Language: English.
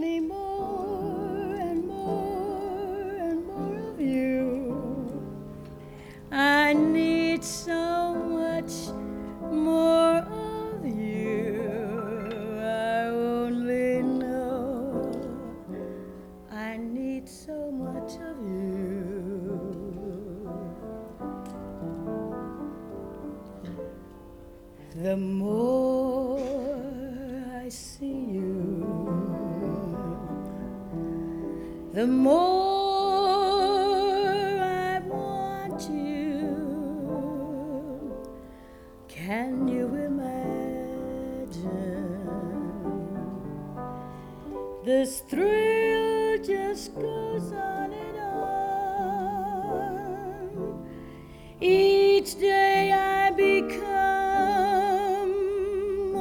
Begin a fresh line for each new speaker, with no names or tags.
me more and more and more of you. I need so much more of you. I only know I need so much of you. The more I see you, the more I want you. Can you imagine? This thrill just goes on and on. Each day